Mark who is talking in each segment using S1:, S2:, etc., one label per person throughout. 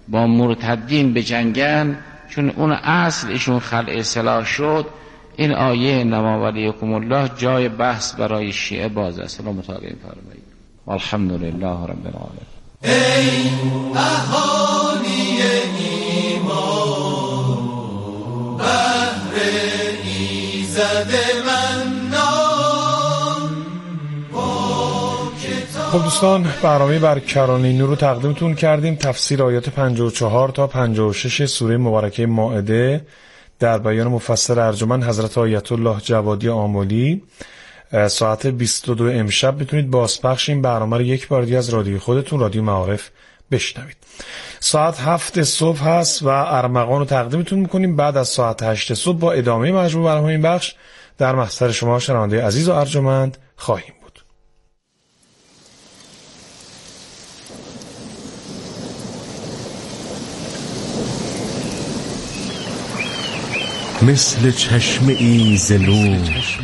S1: با مرتدین بجنگن، چون اون اصل ایشون خلع اصلاح شد. این آیه انما ولیکم الله جای بحث برای شیعه باز است. الله مطالعه فرمایید. والحمدلله رب العالمین.
S2: ای اهالی ایمان بهر ایزد منان.
S3: خب دوستان، برنامه بر کرانه نور رو تقدیمتون کردیم. تفسیر آیات 54 تا 56 سوره مبارکه مائده در بیان مفسر ارجمند حضرت آیت الله جوادی آملی. ساعت 22 امشب میتونید بازپخش این برنامه رو یک بار دیگه از رادیو خودتون، رادیو معارف، بشنوید. ساعت 7 صبح هست و ارمغان رو تقدیمتون میکنیم. بعد از ساعت 8 صبح با ادامه مجموع برنامه این بخش در محضر شما شنونده عزیز و ارجمند خواهیم بود.
S4: مثل چشم ز نور،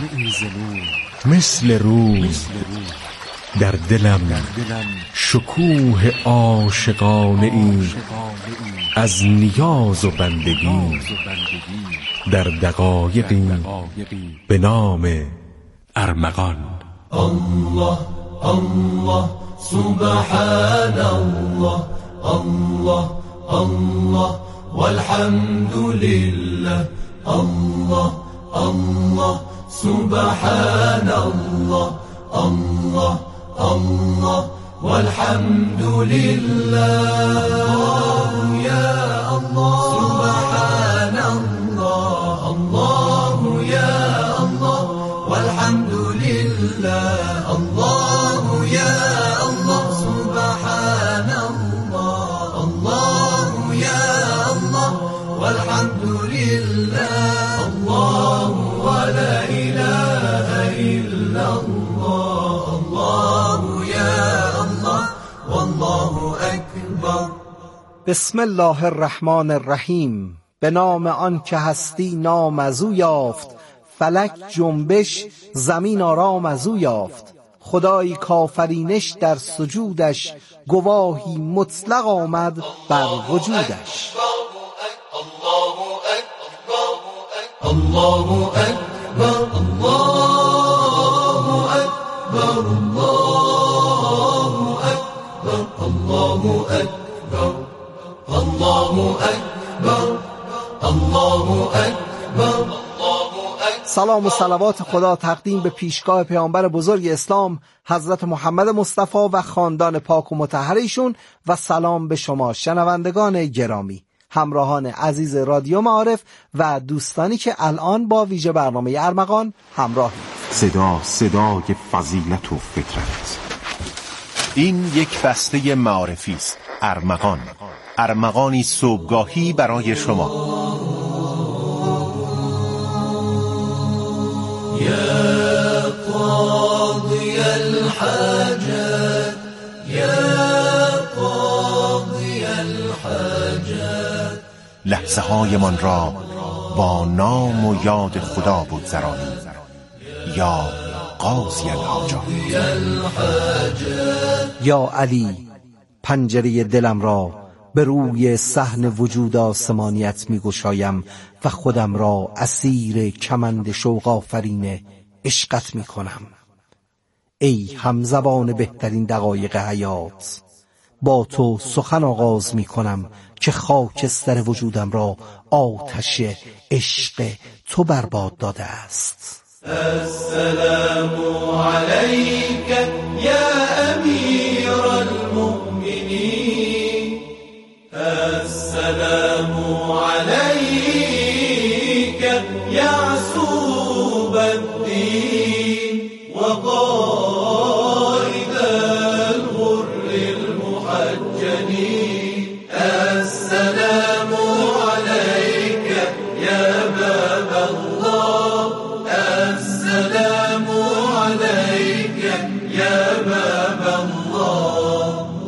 S4: مثل روز در دلم شکوه عاشقانه ای از نیاز و بندگی در دقایقی به نام ارمغان.
S2: الله الله سبحان الله، الله الله والحمد لله، الله الله سبحان الله، الله الله والحمد لله. يا الله سبحان الله، الله يا الله والحمد لله، الله يا الله سبحان الله، الله يا الله والحمد لله، الله ولا إله إلا الله، الله يا الله والله أكبر.
S5: بسم الله الرحمن الرحیم. به نام آن که هستی نام از او یافت، فلک جنبش زمین آرام از او یافت. خدای کافرینش در سجودش، گواهی مطلق آمد بر وجودش.
S2: الله أكبر، الله أكبر، الله أكبر، الله أكبر، الله أكبر، الله أكبر، الله أكبر.
S5: سلام و صلوات خدا تقدیم به پیشگاه پیامبر بزرگ اسلام حضرت محمد مصطفی و خاندان پاک و مطهر ایشون، و سلام به شما شنوندگان گرامی، همراهان عزیز رادیو معارف و دوستانی که الان با ویژه برنامه ارمغان همراهید.
S4: صدای فضیلت و فطرت. این یک بسته معارفی است. ارمغان، ارمغانی صبحگاهی برای شما.
S2: يا قاضي الحاجات، يا قاضي الحاجات.
S4: لحظه های من را با نام و یاد خدا بگذرانی. یا قاضی الحاجات.
S5: یا علی، پنجره دلم را به روی صحن وجود آسمانیت می گشایم و خودم را اسیر کمند شوق آفرین عشقت می کنم. ای همزبان بهترین دقایق حیات، با تو سخن آغاز می کنم که خاکستر وجودم را آتش عشق تو برباد داده است.
S2: السلام عليك يا أمير المؤمنين، السلام عليك يعصوب الدين وقائد الغر المحجلين. السلام عليك يا باب الله، السلام عليك يا باب الله.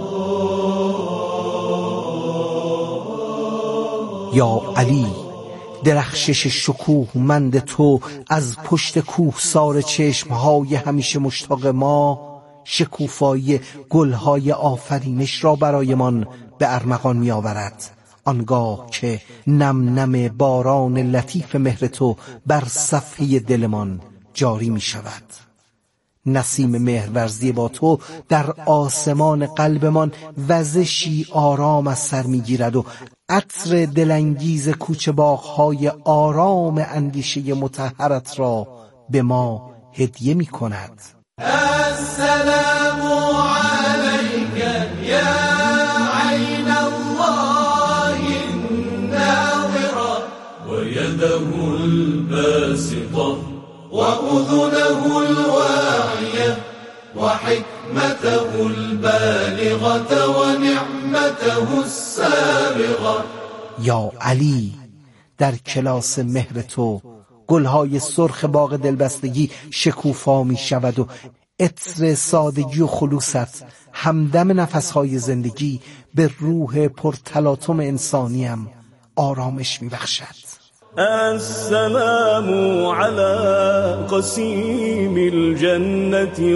S5: یا علی، درخشش شکوهمند تو از پشت کوهسار چشمهای همیشه مشتاق ما، شکوفایی گلهای آفرینش را برایمان به ارمغان می آورد. آنگاه که نم نم باران لطیف مهر تو بر صفحه دلمان جاری می شود. نسیم مهرورزی با تو در آسمان قلبمان وزشی آرام از سر می گیرد و عطر دلانگیز کوچه باغ‌های آرام اندیشه مطهرت را به ما هدیه می کند.
S2: السلام علیک یا عین الله الناظرة ويده الباسطة وأذنه الواعية وحكمته البالغة ونعمته السابغة.
S5: یا علی، در کلاس مهر تو گلهای سرخ باغ دلبستگی شکوفا می شود و عطر سادگی و خلوصت همدم نفسهای زندگی به روح پرتلاطم انسانیم آرامش می بخشد.
S6: السلام على قسيم الجنة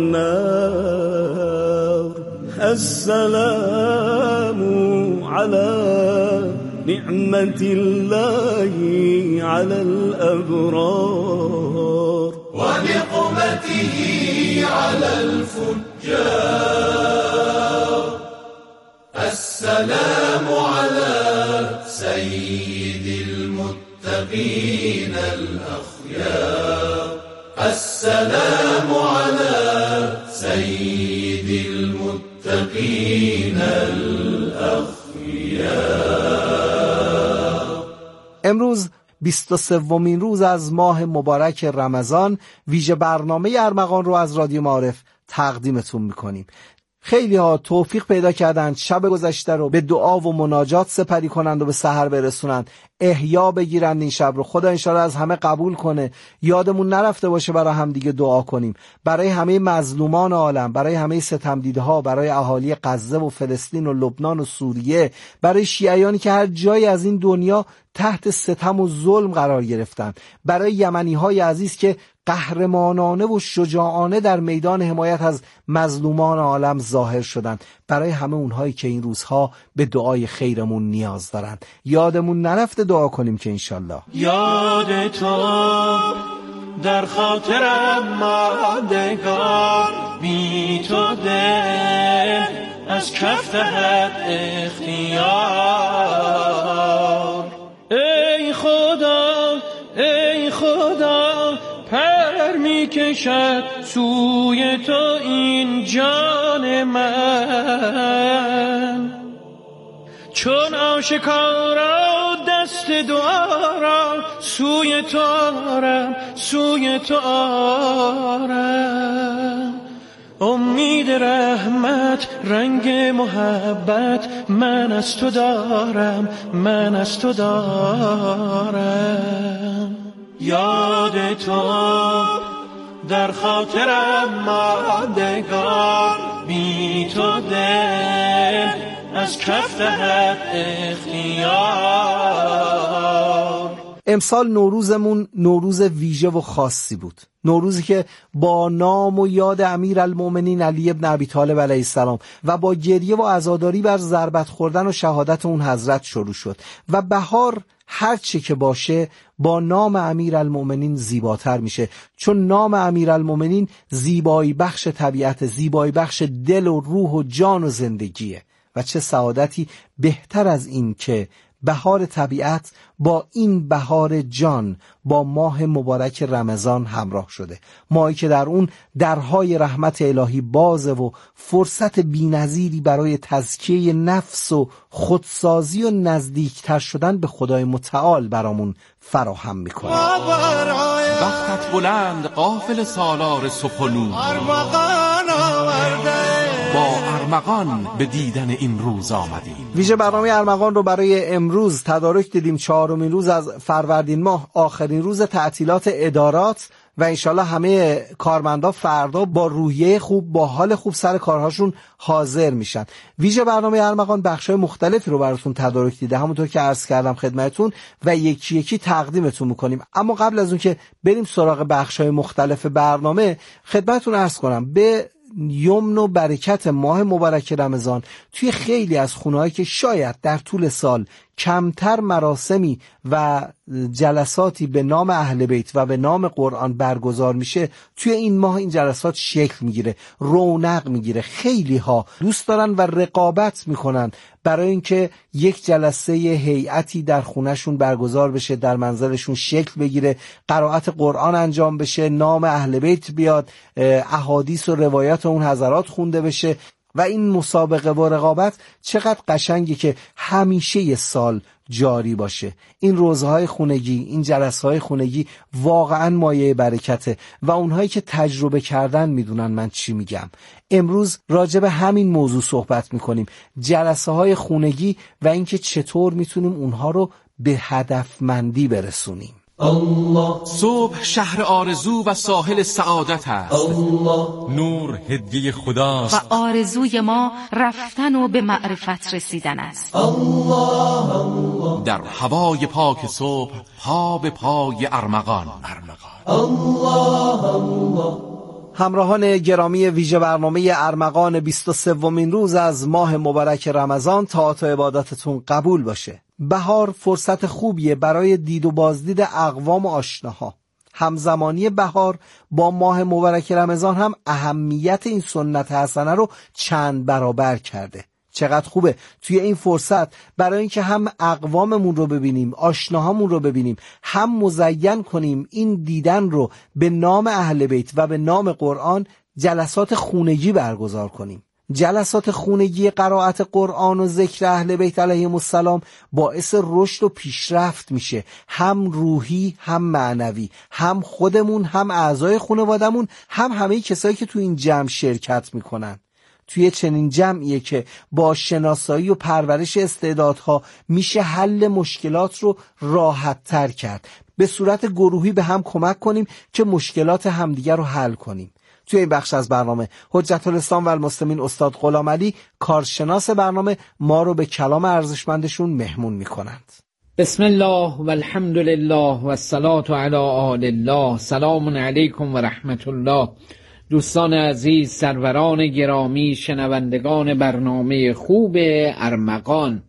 S6: والنار السلام على نعمة الله على الأبرار
S2: ونقمته على الفجار. السلام على سيد المتقين الأخيار. السلام على سيد المتقين الأخيار.
S5: امروز 23مین روز از ماه مبارک رمضان ویژه برنامه ارمغان رو از رادیو معارف تقدیمتون میکنیم. خیلی ها توفیق پیدا کردند شب گذشته رو به دعا و مناجات سپری کنند و به سحر برسونند، احیا بگیرند این شب رو. خدا انشاءالله از همه قبول کنه. یادمون نرفته باشه برای هم دیگه دعا کنیم، برای همه مظلومان عالم، برای همه ستمدیدها، برای اهالی غزه و فلسطین و لبنان و سوریه، برای شیعیانی که هر جایی از این دنیا تحت ستم و ظلم قرار گرفتن، برای یمنی های عزیز که قهرمانانه و شجاعانه در میدان حمایت از مظلومان عالم ظاهر شدند، برای همه اونهایی که این روزها به دعای خیرمون نیاز دارند. یادمون نرفته دعا کنیم که انشالله.
S6: یاد تو در خاطرم ماندگار، بی تو دل از کف دهد اختیار. ای خدا ای خدا پر می کشد سوی تو این جان من، چون آشکارا دست دعا را سوی تو آرم، سوی تو آرم. امید رحمت رنگ محبت من از تو دارم، من از تو دارم. یاد تو در خاطرم ماندگار، بی تو دل از کف دهد اختیار.
S5: امسال نوروزمون نوروز ویژه و خاصی بود، نوروزی که با نام و یاد امیرالمؤمنین علی ابن ابی طالب علیه السلام و با گریه و عزاداری بر ضربت خوردن و شهادت اون حضرت شروع شد و بهار هر چه که باشه با نام امیرالمؤمنین زیباتر میشه، چون نام امیرالمؤمنین زیبایی بخش طبیعت، زیبایی بخش دل و روح و جان و زندگیه. و چه سعادتی بهتر از این که بهار طبیعت با این بهار جان با ماه مبارک رمضان همراه شده، ماهی که در اون درهای رحمت الهی بازه و فرصت بی‌نظیری برای تزکیه نفس و خودسازی و نزدیکتر شدن به خدای متعال برامون فراهم میکنه.
S7: وقتت بلند قافل سالار صبح و نور، با ارمغان به دیدن این روز آمدیم.
S5: ویژه برنامه ارمغان رو برای امروز تدارک دیدیم، 4مین روز از فروردین ماه، آخرین روز تعطیلات ادارات و انشالله همه کارمندا فردا با روحیه خوب، با حال خوب سر کارهاشون حاضر میشن. ویژه برنامه ارمغان بخشای مختلفی رو براتون تدارک دیده، همونطور که عرض کردم خدمتتون و یکی یکی تقدیمتون میکنیم. اما قبل از اون که بریم سراغ بخشای مختلف برنامه، خدمتتون عرض کنم به یمن و برکت ماه مبارک رمضان توی خیلی از خونه‌هایی که شاید در طول سال کمتر مراسمی و جلساتی به نام اهل بیت و به نام قرآن برگزار میشه، توی این ماه این جلسات شکل میگیره، رونق میگیره. خیلی ها دوست دارن و رقابت میکنن برای اینکه یک جلسه هیئتی در خونهشون برگزار بشه، در منزلشون شکل بگیره، قرائت قرآن انجام بشه، نام اهل بیت بیاد، احادیث و روایات اون حضرات خونده بشه. و این مسابقه و رقابت چقدر قشنگه که همیشه یه سال جاری باشه. این روزهای خونگی، این جلسه‌های خونگی واقعا مایه برکته و اونهایی که تجربه کردن میدونن من چی میگم. امروز راجع به همین موضوع صحبت میکنیم، جلسه‌های خونگی و اینکه چطور میتونیم اونها رو به هدفمندی برسونیم.
S7: الله صبح شهر آرزو و ساحل سعادت است.
S6: الله
S8: نور هدیه خداست
S9: و آرزوی ما رفتن و به معرفت رسیدن است.
S6: الله
S7: در هوای پاک صبح پا به پای ارمغان.
S6: الله
S5: همراهان گرامی ویژه برنامه ارمغان 23مین روز از ماه مبارک رمضان، طاعات و عباداتتون قبول باشه. بهار فرصت خوبیه برای دید و بازدید اقوام و آشناها. همزمانی بهار با ماه مبارک رمضان هم اهمیت این سنت حسنه رو چند برابر کرده. چقدر خوبه توی این فرصت برای اینکه هم اقواممون رو ببینیم، آشناهامون رو ببینیم، هم مزین کنیم این دیدن رو به نام اهل بیت و به نام قرآن، جلسات خونگی برگزار کنیم. جلسات خونگی قرائت قرآن و ذکر اهل بیت علیهم السلام باعث رشد و پیشرفت میشه، هم روحی هم معنوی، هم خودمون، هم اعضای خانواده‌مون، هم همه کسایی که تو این جمع شرکت میکنن. توی چنین جمعیه که با شناسایی و پرورش استعدادها میشه حل مشکلات رو راحت تر کرد. به صورت گروهی به هم کمک کنیم که مشکلات همدیگر رو حل کنیم. توی این بخش از برنامه حجت الاسلام و المسلمین استاد غلام علی، کارشناس برنامه، ما رو به کلام ارزشمندشون مهمون میکنند.
S10: بسم الله و الحمد لله و الصلاة علی آل الله. سلام علیکم و رحمت الله. دوستان عزیز، سروران گرامی، شنوندگان برنامه خوب ارمغان،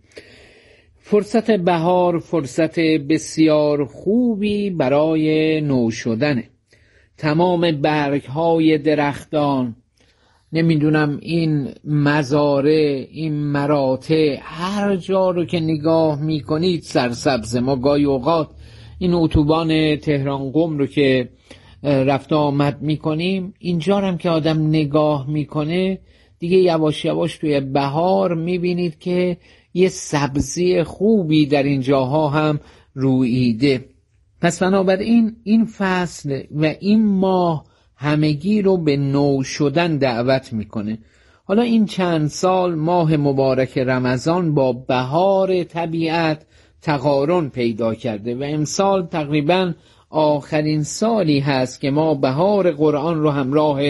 S10: فرصت بهار فرصت بسیار خوبی برای نو شدنه. تمام برگ‌های درختان، نمیدونم این مزارع، این مراتع، هر جا رو که نگاه میکنید سرسبز. ما گاهی اوقات این اتوبان تهران قم رو که رفت آمد میکنیم، اینجا هم که آدم نگاه میکنه دیگه یواش یواش توی بهار میبینید که یه سبزی خوبی در این جاها هم روییده. پس بنابراین این فصل و این ماه همگی رو به نو شدن دعوت میکنه. حالا این چند سال ماه مبارک رمضان با بهار طبیعت تقارن پیدا کرده و امسال تقریباً آخرین سالی هست که ما بهار قرآن رو همراه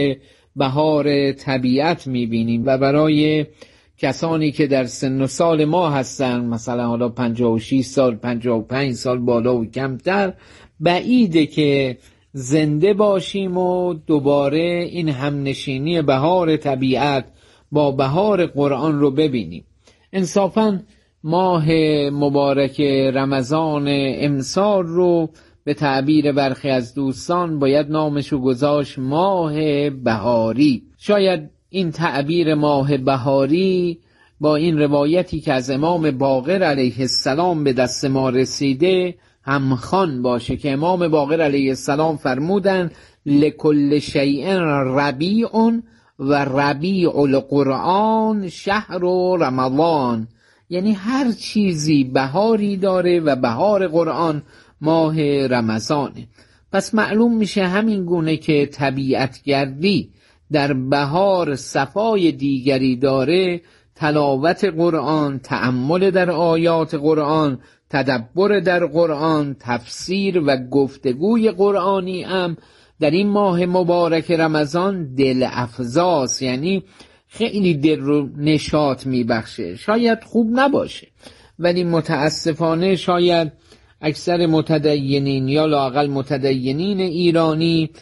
S10: بهار طبیعت میبینیم و برای کسانی که در سن و سال ما هستن، مثلا حالا 56 سال 55 سال بالا و کمتر، بعیده که زنده باشیم و دوباره این همنشینی بهار طبیعت با بهار قرآن رو ببینیم. انصافاً ماه مبارک رمضان امسال رو به تعبیر برخی از دوستان باید نامشو گذاشت ماه بهاری. شاید این تعبیر ماه بهاری با این روایتی که از امام باقر علیه السلام به دست ما رسیده همخوان باشه که امام باقر علیه السلام فرمودن لکل شیء ربیع و ربیع القرآن شهر رمضان، یعنی هر چیزی بهاری داره و بهار قرآن ماه رمضانه. پس معلوم میشه همین گونه که طبیعت گردی در بهار صفای دیگری داره، تلاوت قرآن، تأمل در آیات قرآن، تدبر در قرآن، تفسیر و گفتگوی قرآنی هم در این ماه مبارک رمضان دل افزاست، یعنی خیلی دل رو نشاط میبخشه. شاید خوب نباشه ولی متاسفانه شاید اکثر متدینین یا لااقل متدینین ایرانی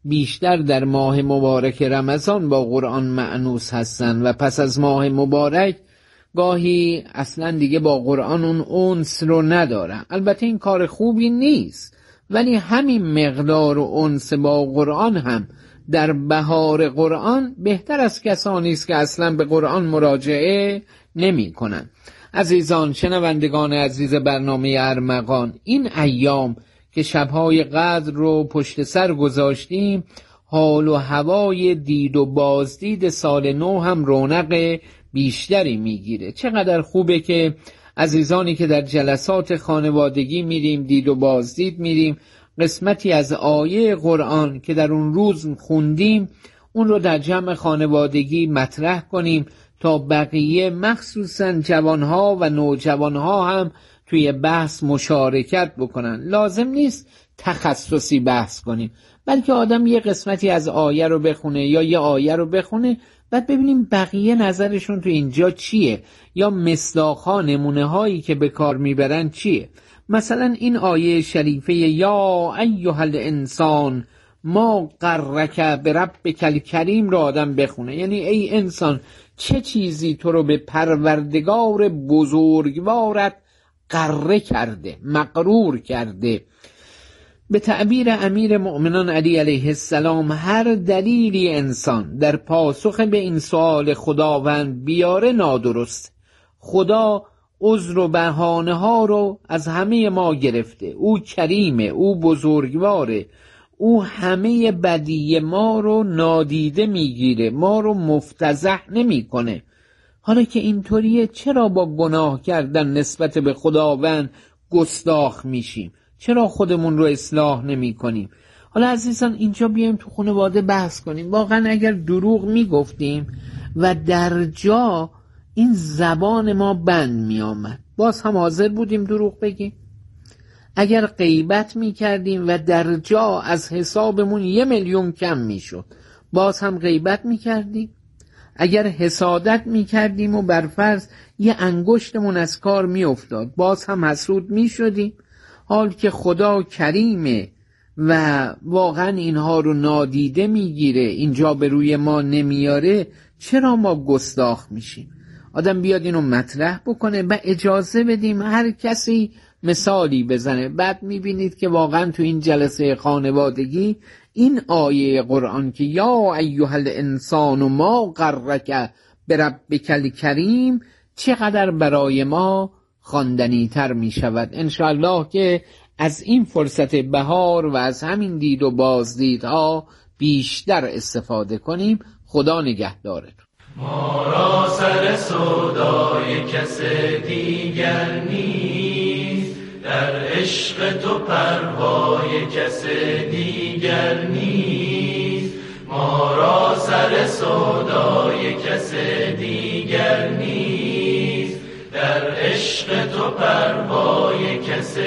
S10: بیشتر در ماه مبارک رمضان با قرآن مأنوس هستن و پس از ماه مبارک گاهی اصلا دیگه با قرآن اون انس رو ندارن. البته این کار خوبی نیست، ولی همین مقدار و انس با قرآن هم در بهار قرآن بهتر از کسانی است که اصلا به قرآن مراجعه نمی کنن. عزیزان شنوندگان عزیز برنامه ارمغان، این ایام که شبهای قدر رو پشت سر گذاشتیم، حال و هوای دید و بازدید سال نو هم رونق بیشتری میگیره. چقدر خوبه که عزیزانی که در جلسات خانوادگی میریم، دید و بازدید میریم، قسمتی از آیه قرآن که در اون روز خوندیم اون رو در جمع خانوادگی مطرح کنیم تا بقیه مخصوصا جوانها و نوجوانها هم توی بحث مشارکت بکنن. لازم نیست تخصصی بحث کنیم، بلکه آدم یه قسمتی از آیه رو بخونه یا یه آیه رو بخونه، بعد ببینیم بقیه نظرشون تو اینجا چیه، یا مصداق‌ها، نمونه هایی که به کار میبرن چیه. مثلا این آیه شریفه یا ایها الانسان ما غرک بربک الکریم رو آدم بخونه، یعنی ای انسان چه چیزی تو رو به پروردگار بزرگوارت غره کرده، مغرور کرده. به تعبیر امیر مؤمنان علی علیه السلام، هر دلیلی انسان در پاسخ به این سوال خداوند بیاره نادرست. خدا عذر و بهانه ها رو از همه ما گرفته. او کریمه، او بزرگواره، او همه بدی ما رو نادیده میگیره، ما رو مفتضح نمیکنه. حالا که اینطوریه چرا با گناه کردن نسبت به خداوند گستاخ میشیم؟ چرا خودمون رو اصلاح نمی کنیم؟ حالا عزیزان اینجا بیایم تو خانواده بحث کنیم. واقعا اگر دروغ میگفتیم و در جا این زبان ما بند می آمد، باز هم حاضر بودیم دروغ بگیم؟ اگر غیبت می کردیم و در جا از حسابمون 1,000,000 کم می شد، باز هم غیبت می کردیم؟ اگر حسادت می کردیم و برفرض یه انگشتمون از کار می افتاد، باز هم حسود می شدیم؟ حال که خدا کریمه و واقعا اینها رو نادیده میگیره، اینجا به روی ما نمیاره، چرا ما گستاخ میشیم؟ آدم بیاد اینو مطرح بکنه و اجازه بدیم هر کسی مثالی بزنه. بعد میبینید که واقعا تو این جلسه خانوادگی این آیه قرآن که یا ایها الانسان ما غرک بربک الکریم چقدر برای ما خواندنی تر می شود. انشاءالله که از این فرصت بهار و از همین دید و بازدیدها بیشتر استفاده کنیم. خدا نگهدارتون.
S2: ما را سر سودای کس دیگر نیست، در عشق تو پروای کس دیگر نیست. ما را سر سودای کس دیگر نیست، در عشق تو پروای کس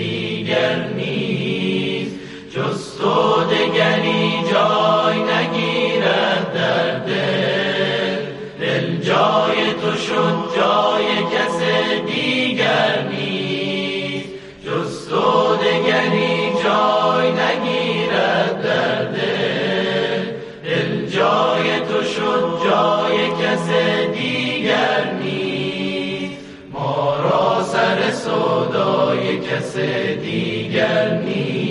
S2: دیگر نیست. جز تو دگری جای نگیرد در دل، دل جای تو شد جای کس دیگر نیست. جز تو دگری جای نگیرد در دل، دل جای تو شد جای کس دیگر نیست. ما را سر سودای کس دیگر نیست.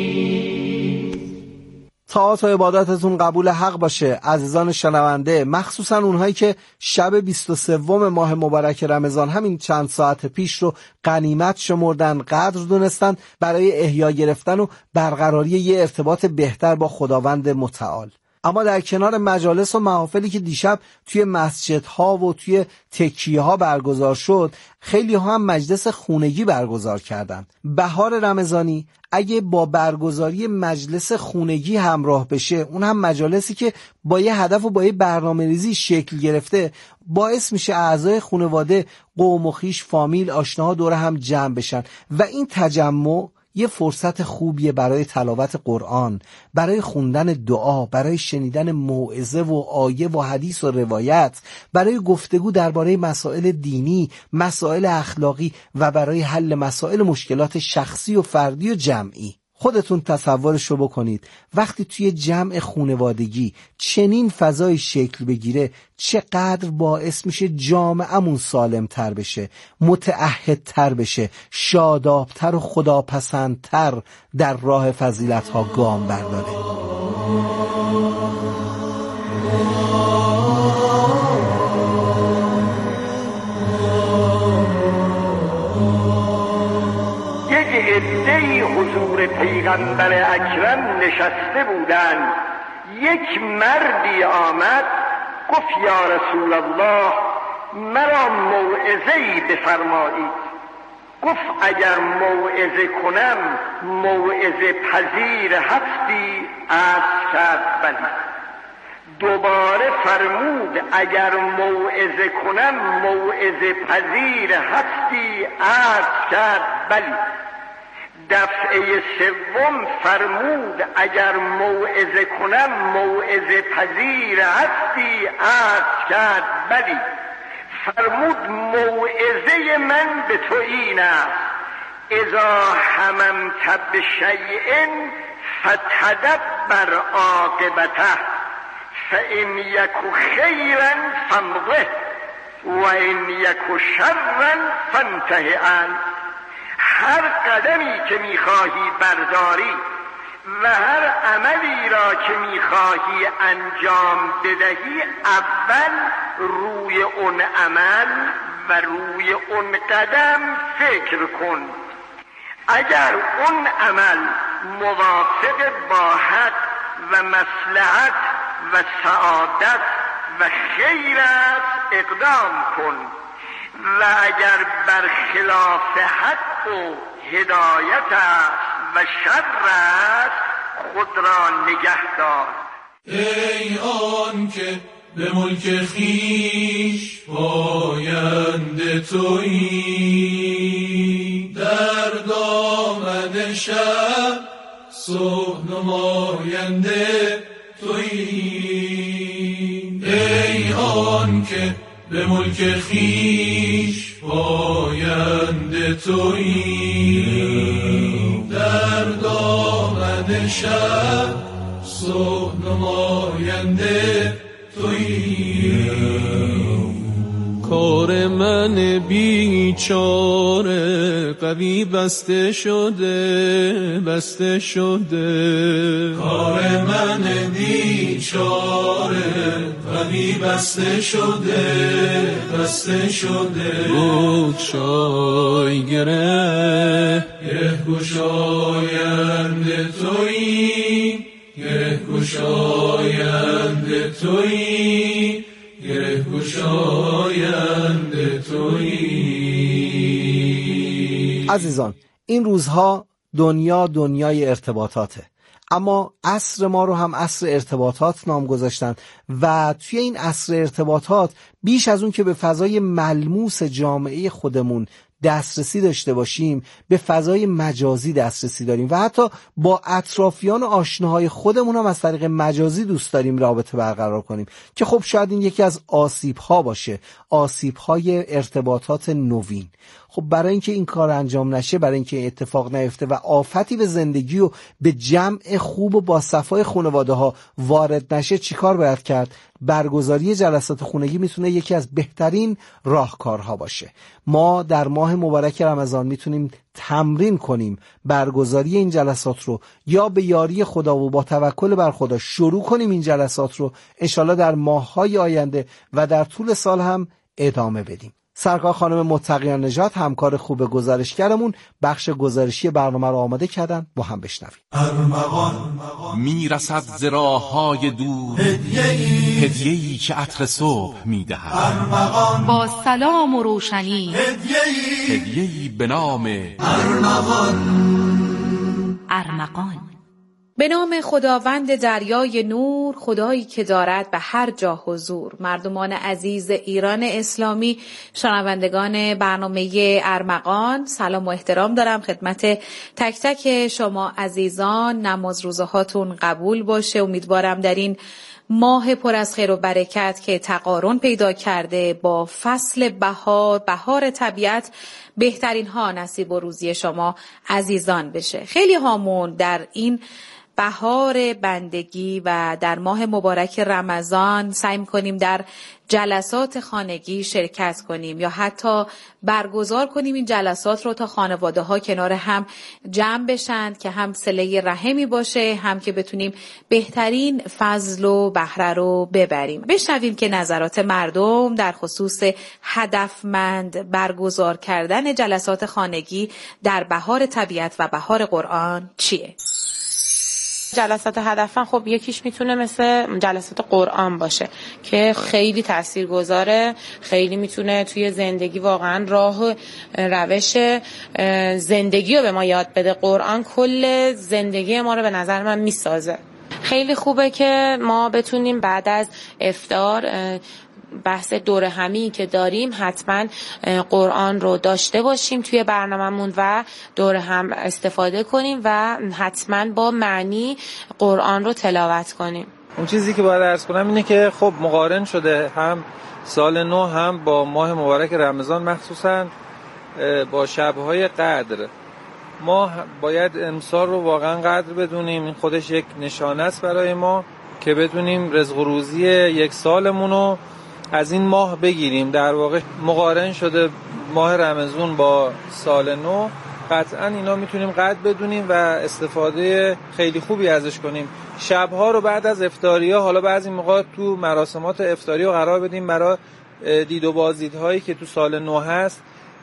S5: طاعات و عباداتتون قبول حق باشه عزیزان شنونده، مخصوصا اونهایی که شب 23 ماه مبارک رمضان همین چند ساعت پیش رو غنیمت شمردن، قدر دونستن برای احیا گرفتن و برقراری یه ارتباط بهتر با خداوند متعال. اما در کنار مجالس و محافلی که دیشب توی مسجدها و توی تکیه‌ها برگزار شد، خیلی ها هم مجلس خونگی برگزار کردن. بهار رمضانی اگه با برگزاری مجلس خونگی همراه بشه، اون هم مجالسی که با یه هدف و با یه برنامه‌ریزی شکل گرفته، باعث میشه اعضای خانواده، قوم و خویش، فامیل، آشناها دور هم جمع بشن و این تجمع یه فرصت خوبیه برای تلاوت قرآن، برای خوندن دعا، برای شنیدن موعظه و آیه و حدیث و روایت، برای گفتگو درباره مسائل دینی، مسائل اخلاقی و برای حل مسائل مشکلات شخصی و فردی و جمعی. خودتون تصورشو بکنید وقتی توی جمع خانوادگی چنین فضای شکل بگیره چقدر باعث میشه جامعه‌مون سالمتر بشه، متعهدتر بشه، شادابتر و خداپسندتر در راه فضیلت‌ها گام برداره.
S11: عده‌ای حضور پیغمبر اکرم نشسته بودند. یک مردی آمد گفت یا رسول الله مرا موعظه‌ای بفرمایید. گفت اگر موعظه کنم موعظه پذیر هستی؟ عرض کرد بلی. دوباره فرمود اگر موعظه کنم موعظه پذیر هستی؟ عرض کرد بلی. دفعه سوم فرمود اگر موعظه کنم موعظه پذیر هستی؟ عرض کرد بلی. فرمود موعظه من به تو این است اذا هممت بشیء فتدبر عاقبته فإن یک خیرا فامضه و ان یک شرا فانته عنه. هر قدمی که میخواهی برداری و هر عملی را که میخواهی انجام بدهی اول روی اون عمل و روی اون قدم فکر کن. اگر اون عمل موافق با حق و مصلحت و سعادت و خیر است اقدام کن و اگر برخلاف حق و هدایت است و شر است خود را نگه دار.
S2: ای آن که به ملک خویش پاینده تویی، در دامن شب صبح نماینده تویی. ای آن که به ملک خویش پاینده تویی، در دامن شب صبح نماینده تویی. کار من بیچاره قوی بسته شده، بسته شده. کار من بیچاره قوی بسته شده، بسته شده. گشای گره گشاینده تویی، گشاینده تویی، گشاینده تویی.
S5: عزیزان، این روزها دنیای ارتباطاته، اما عصر ما رو هم عصر ارتباطات نام گذاشتن و توی این عصر ارتباطات بیش از اون که به فضای ملموس جامعه خودمون دسترسی داشته باشیم به فضای مجازی دسترسی داریم و حتی با اطرافیان و آشناهای خودمون هم از طریق مجازی دوست داریم رابطه برقرار کنیم که خب شاید این یکی از آسیب‌ها باشه، آسیب‌های ارتباطات نوین. خب برای اینکه این کار انجام نشه، برای اینکه اتفاق نیفته و آفتی به زندگی و به جمع خوب و با صفای خانواده ها وارد نشه چیکار باید کرد؟ برگزاری جلسات خونگی میتونه یکی از بهترین راهکارها باشه. ما در ماه مبارک رمضان میتونیم تمرین کنیم برگزاری این جلسات رو، یا به یاری خدا و با توکل بر خدا شروع کنیم این جلسات رو، انشالله در ماه‌های آینده و در طول سال هم ادامه بدیم. سرکار خانم متقیان نژاد همکار خوب گزارشگرمون بخش گزارشی برنامه رو آماده کردن، با هم بشنویم.
S7: ارمغان میرسد ز راه‌های دور، هدیه‌ای که عطر صبح میدهد.
S9: ارمغان با سلام و روشنی،
S7: هدیه‌ای به نام
S9: ارمغان.
S12: به نام خداوند دریای نور، خدایی که دارد به هر جا حضور. مردمان عزیز ایران اسلامی، شنوندگان برنامه ارمغان، سلام و احترام دارم خدمت تک تک شما عزیزان. نماز روزهاتون قبول باشه. امیدوارم در این ماه پر از خیر و برکت که تقارن پیدا کرده با فصل بهار طبیعت، بهترین ها نصیب و روزی شما عزیزان بشه. خیلی هامون در این بهار بندگی و در ماه مبارک رمضان سعی کنیم در جلسات خانگی شرکت کنیم یا حتی برگزار کنیم این جلسات رو تا خانواده ها کنار هم جمع بشن که هم صله رحمی باشه، هم که بتونیم بهترین فضل و بهره رو ببریم. بشنویم که نظرات مردم در خصوص هدفمند برگزار کردن جلسات خانگی در بهار طبیعت و بهار قرآن چیه؟
S13: جلسات هدفمند خب یکیش میتونه مثل جلسات قرآن باشه که خیلی تاثیرگذاره، خیلی میتونه توی زندگی واقعا راه و روش زندگی رو به ما یاد بده. قرآن کل زندگی ما رو به نظر من میسازه. خیلی خوبه که ما بتونیم بعد از افطار بحث دور همی که داریم حتما قرآن رو داشته باشیم توی برنامه‌مون و دور هم استفاده کنیم و حتما با معنی قرآن رو تلاوت کنیم.
S14: اون چیزی که باید عرض کنم اینه که خب مقارن شده هم سال نو هم با ماه مبارک رمضان، مخصوصا با شب‌های قدر. ما باید امسال رو واقعا قدر بدونیم. این خودش یک نشانه است برای ما که بدونیم رزق و روزی یک سالمون رو از این ماه بگیریم. در واقع مقارن شده ماه رمضان با سال نو، قطعا اینا میتونیم قدر بدونیم و استفاده خیلی خوبی ازش کنیم. شبها رو بعد از افطاری‌ها، حالا بعضی موقع تو مراسمات افطاری رو قرار بدیم برای دید و بازدیدهایی که تو سال نو هست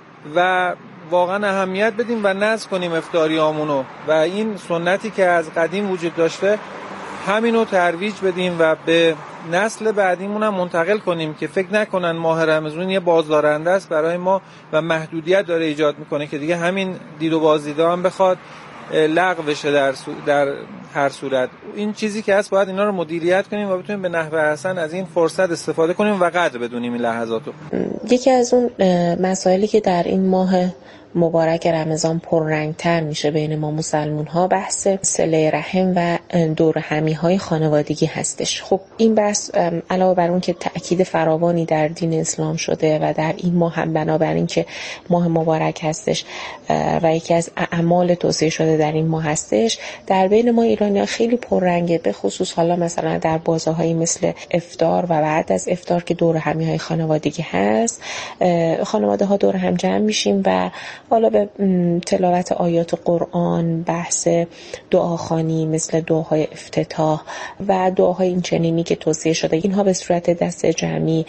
S14: و واقعا اهمیت بدیم و نذر کنیم افطاریامونو و این سنتی که از قدیم وجود داشته همینو ترویج بدیم و به نسل بعدیمون هم منتقل کنیم که فکر نکنن ماه رمضان یه بازدارنده است برای ما و محدودیت داره ایجاد میکنه که دیگه همین دید و بازدیده هم بخواد لغو بشه در هر صورت. این چیزی که هست باید اینا رو مدیریت کنیم و بتونیم به نحو احسن از این فرصت استفاده کنیم و قدر بدونیم این لحظاتو.
S13: یکی از اون مسائلی که در این ماه مبارک رمضان پررنگتر میشه بین ما مسلمون ها بحث صله رحم و دور همی های خانوادگی هستش. خب این بحث علاوه بر اون که تأکید فراوانی در دین اسلام شده و در این ماه هم بنابراین که ماه مبارک هستش و یکی از اعمال توصیه شده در این ماه هستش، در بین ما ایرانی‌ها خیلی پررنگه، به خصوص حالا مثلا در بازارهایی مثل افطار و بعد از افطار که دور همی های خانوادگی هست، خانواده ها دور هم جمع میشیم و حالا به تلاوت آیات قرآن، بحث دعاخوانی مثل دعاهای افتتاح و دعاهای این چنینی که توصیه شده، اینها به صورت دست جمعی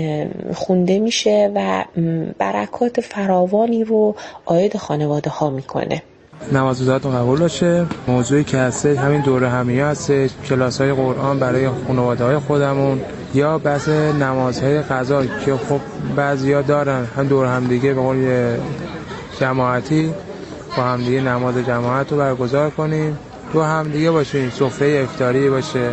S13: خونده میشه و برکات فراوانی رو عاید خانواده ها میکنه.
S15: نمازتون قبول باشه. موضوعی که هسته همین دوره همیه هسته، کلاس‌های قرآن برای خانواده‌های خودمون یا بحث نمازهای قضا که خب بعضیا دارن، هم دور هم دیگه به قول جماعتی با هم دیگه نماز جماعت رو برگزار کنیم، تو هم دیگه باشیم، سفره افطاری باشه.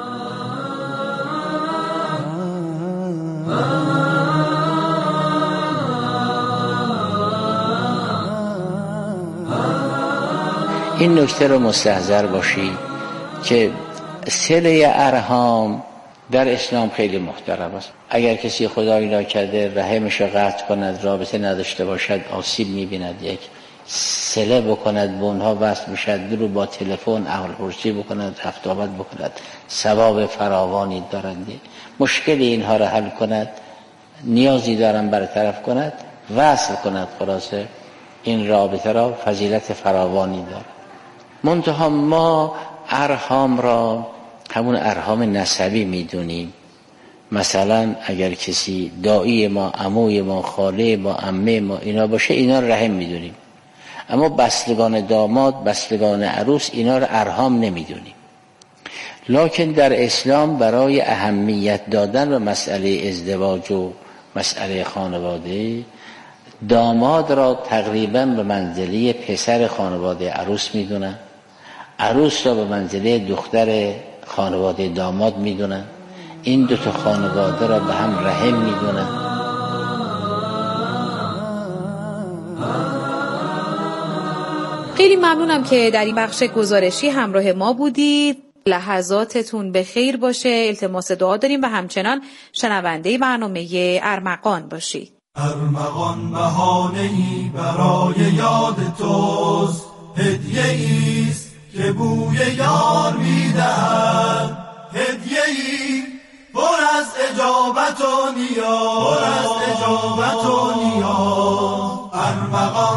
S1: این نکته رو مستحضر باشید که صله ارحام در اسلام خیلی محترم است. اگر کسی خدایی ناکرده رحمش رو قطع کند، رابطه نداشته باشد، آسیب می‌بیند، یک صله بکند، به اونها وصل میشد، رو با تلفن اهل پرسی بکند، رفت آمد بکند، ثواب فراوانی دارند. مشکل اینها را حل کند، نیازی دارن برطرف کند، وصل کند، خلاصه این رابطه را فضیلت فراوانی دارد. منتها ما ارحام را همون ارحام نسبی میدونیم. مثلا اگر کسی دایی ما، عموی ما، خاله ما، عمه ما اینا باشه، اینا رو رحم میدونیم. اما بستگان داماد، بستگان عروس، اینا رو ارحام نمیدونیم. لکن در اسلام برای اهمیت دادن به مسئله ازدواج و مسئله خانواده، داماد را تقریبا به منزله پسر خانواده عروس میدونن، عروس را به منزله دختر خانواده داماد میدونن، این دو تا خانواده را به هم رحم میدونن.
S12: خیلی ممنونم که در این بخش گزارشی همراه ما بودید. لحظاتتون به خیر باشه. التماس دعا داریم و همچنان شنونده برنامه ارمغان باشید.
S2: ارمغان بهانه‌ای برای یاد توست، هدیه‌ایست که بوی یار می‌دهد، هدیه‌ای پر از اجابت و نیاز، ارمغان